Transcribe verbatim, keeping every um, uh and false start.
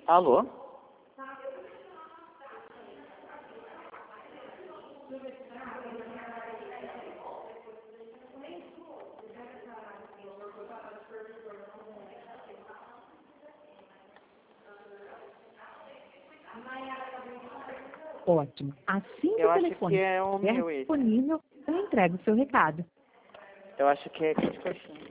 Alô? Ótimo. Assim que Eu o acho telefone que é o estiver meu esse. disponível, eu entrego o seu recado. Eu acho que é aqui de coxinha.